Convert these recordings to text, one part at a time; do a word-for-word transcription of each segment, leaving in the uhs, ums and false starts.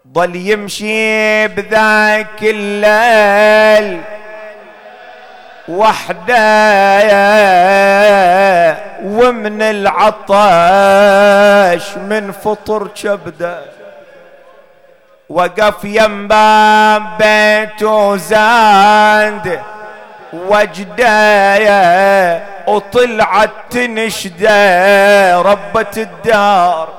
ظل يمشي بذاك الليل وحده، ومن العطش من فطر كبده وقف ينباب بيته زاد وجده، وطلعت تنشده ربة الدار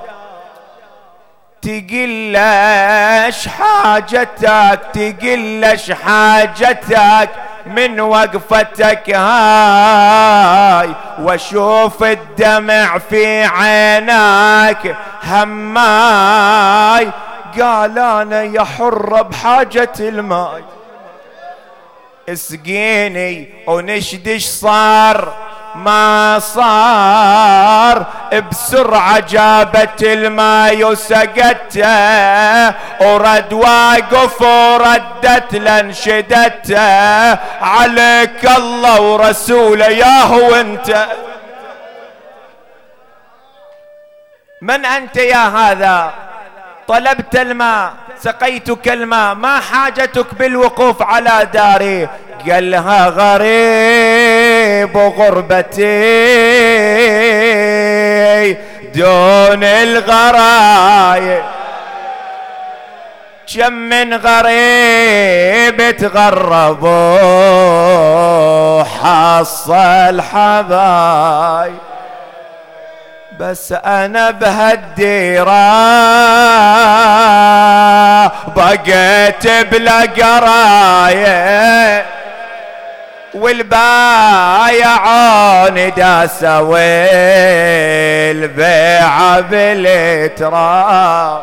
تقلش حاجتك، تقلش حاجتك من وقفتك هاي، واشوف الدمع في عينك هماي. قال انا يا حرة بحاجة الماي، اسقيني ونشدش صار ما صار، بسرعة جابت الماي وسقته، ورد واقف وردت لانشدته، عليك الله ورسوله يا هو انت. من انت يا هذا؟ طلبت الماء سقيتك الماء، ما حاجتك بالوقوف على داري؟ قال لها غريب وغربتي دون الغرايب، كم من غريب تغربوا حصل حبايب، بس انا بهالديرة بقيت بلا قراية، والبايعون داسوا البيعة بالتراب.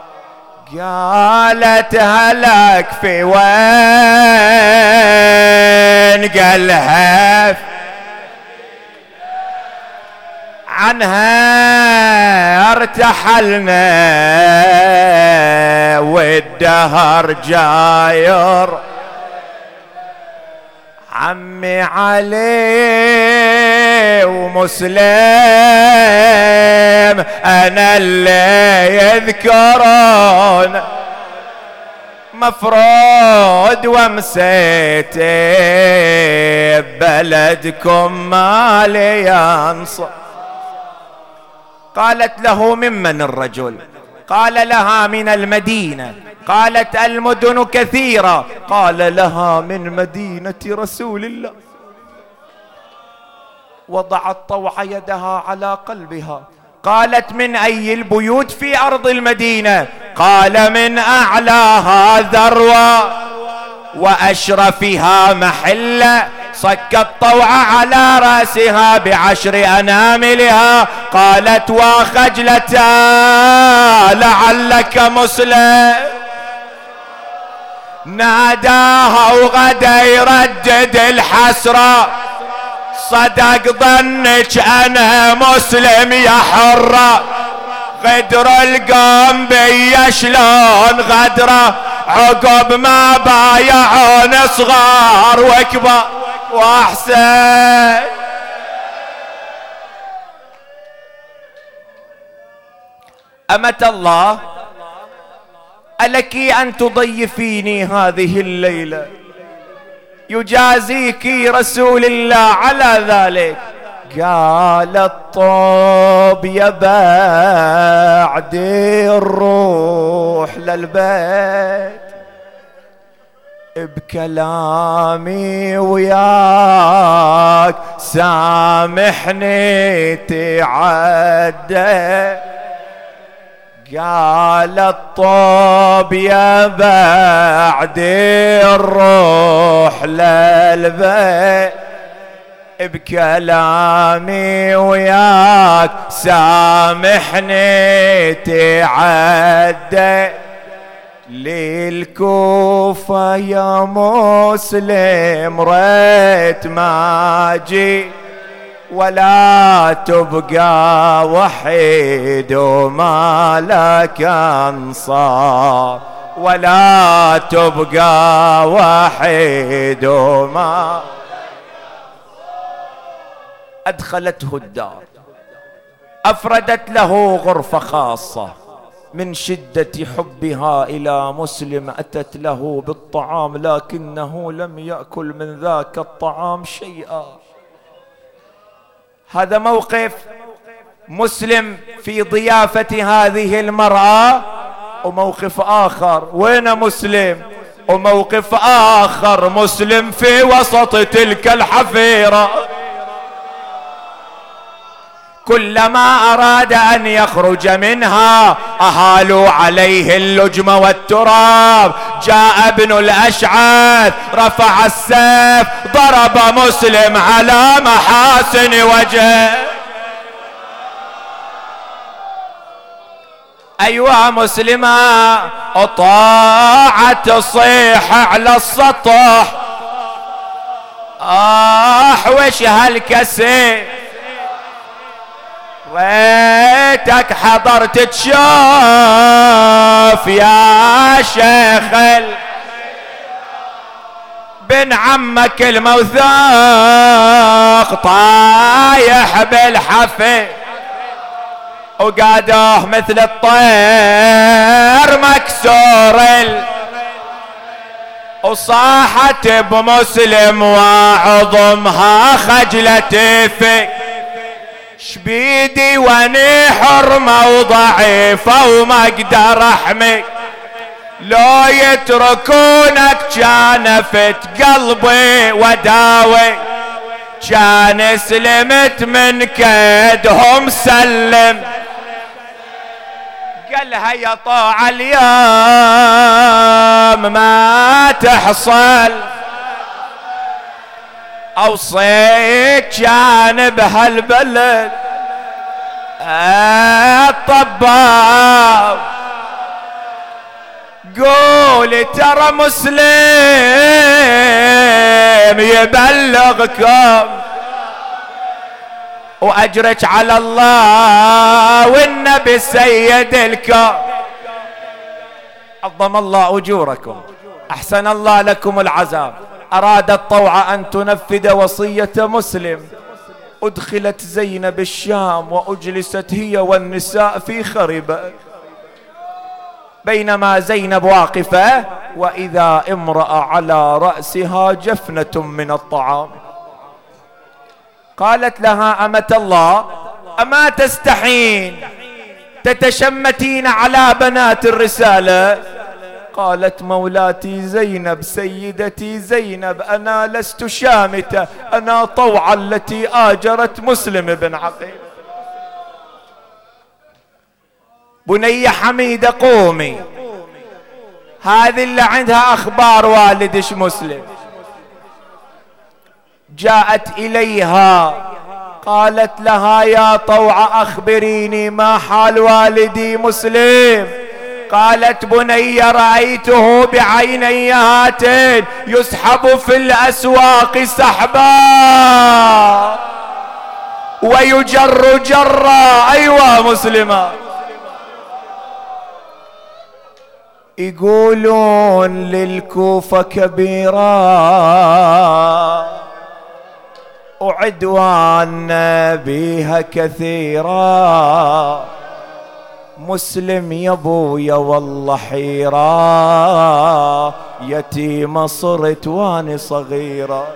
قالت هلك في وين؟ قالها عنها ارتحلنا والدهر جاير، عمي علي ومسلم انا اللي يذكرون، مفروض ومسيت بلدكم ما لي ينصر. قالت له ممن الرجل؟ قال لها من المدينة. قالت المدن كثيرة. قال لها من مدينة رسول الله. وضعت طوع يدها على قلبها. قالت من أي البيوت في أرض المدينة؟ قال من أعلاها ذروة وأشرفها محلة، صك الطوع على رأسها بعشر أناملها. قالت وخجلتا لعلك مسلم، ناداها وغدا يردد الحسرة، صدق ظنك أنا مسلم يا حرة، غدر القوم بي شلون غدره، عقب ما بايعون صغار وكبار واحسن. أمة الله، ألك أن تضيفيني هذه الليلة؟ يجازيك رسول الله على ذلك. قالت طوب يا بعد الروح للبيت، بكلامي وياك سامحني تعدى. قالت طوب يا بعد الروح للبيت، بكلامي وياك سامحني تعدى. للكوفة يا مسلم ريت ما جي، ولا تبقى وحيد وما لك انصار، ولا تبقى وحيد وما. أدخلته الدار، أفردت له غرفة خاصة من شدة حبها إلى مسلم أتت له بالطعام لكنه لم يأكل من ذاك الطعام شيئا. هذا موقف مسلم في ضيافة هذه المرأة. وموقف آخر وين مسلم، وموقف آخر مسلم في وسط تلك الحفيرة. كلما أراد أن يخرج منها أهالوا عليه اللجم والتراب. جاء ابن الأشعث رفع السيف ضرب مسلم على محاسن وجهه. أيوة مسلمة طاعت تصيح على السطح. آه وش هالكسي، ريتك حضرت تشوف يا شيخ بن عمك الموثوق طايح بالحفي وقادوه مثل الطير مكسور. وصاحت بمسلم وعظمها خجلتي في شبيدي واني حرمة وضعيفة وما اقدر احميك. لو يتركونك كان فت قلبي وداوي، كان سلمت من كيدهم سلم. قالها يا طاعة اليوم ما تحصل، اوصيك كان بهالبلد الطباب قولي ترى مسلم يبلغكم واجرك على الله والنبي سيد الكون. عظم الله اجوركم، احسن الله لكم العذاب. ارادت طوعة ان تنفذ وصية مسلم. ادخلت زينب الشام واجلست هي والنساء في خربة. بينما زينب واقفة واذا امرأة على رأسها جفنة من الطعام. قالت لها أمة الله أما تستحين تتشمتين على بنات الرسالة؟ قالت مولاتي زينب سيدتي زينب أنا لست شامتة، أنا طوعة التي آجرت مسلم بن عقيل. بني حميدة قومي، هذه اللي عندها أخبار والدش مسلم. جاءت إليها قالت لها يا طوعة أخبريني ما حال والدي مسلم. قالت بني رأيته بعيني هاتين يسحب في الأسواق سحبا ويجر جرا. أيوة مسلمة. يقولون للكوفة كبيرة وعدوان بيها كثيرا. مسلم يا ابويا والله حيرة، يتيمة صرت واني صغيرة.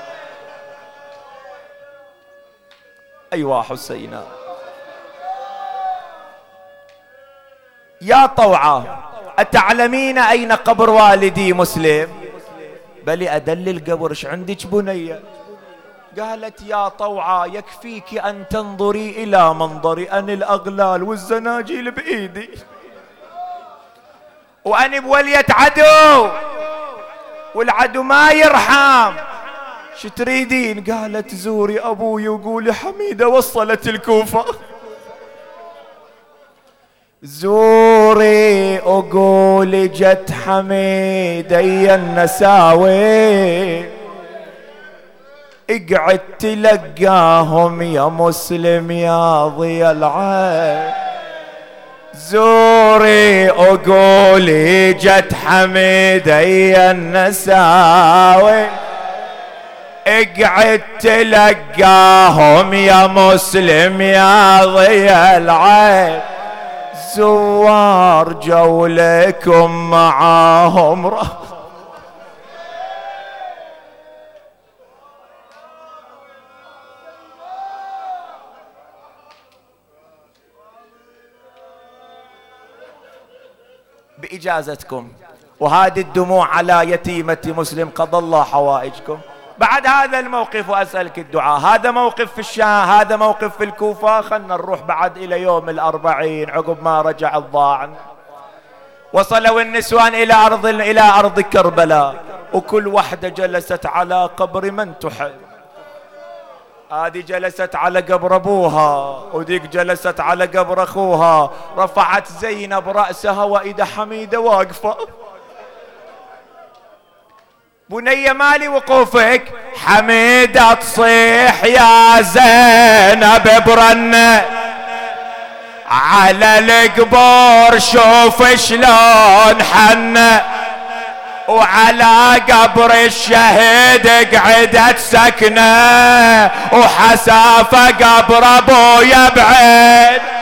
ايوا حسينا. يا طوعة اتعلمين اين قبر والدي مسلم؟ بلي ادل القبر. ايش عندك بنية؟ قالت يا طوعة يكفيك أن تنظري إلى منظري، أنا الأغلال والزناجيل بإيدي وأنا بولية عدو والعدو ما يرحم. شو تريدين؟ قالت زوري أبوي وقولي حميدة وصلت الكوفة. زوري وقولي جت حميدة يا النساوي، اقعد تلقاهم يا مسلم يا ضي العين. زوري وقولي جت حميدة يا النساوي، اقعد تلقاهم يا مسلم يا ضي العين. زوار جولكم معاهم رح. بإجازتكم، وهذه الدموع على يتيمة مسلم قضى الله حوائجكم. بعد هذا الموقف وأسألك الدعاء، هذا موقف في الشام، هذا موقف في الكوفة، خلنا نروح بعد إلى يوم الأربعين عقب ما رجع الضاعن. وصلوا النسوان إلى أرض إلى أرض كربلاء، وكل واحدة جلست على قبر من تحب. هذه جلست على قبر أبوها، وديك جلست على قبر أخوها. رفعت زينب رأسها وإذا حميدة واقفة. بنية مالي وقوفك، حميدة تصيح يا زينب برنة على القبور، شوف شلون حنة، وعلى قبر الشهيد قعدت سكنة، وحسافة قبر ابويا بعيد.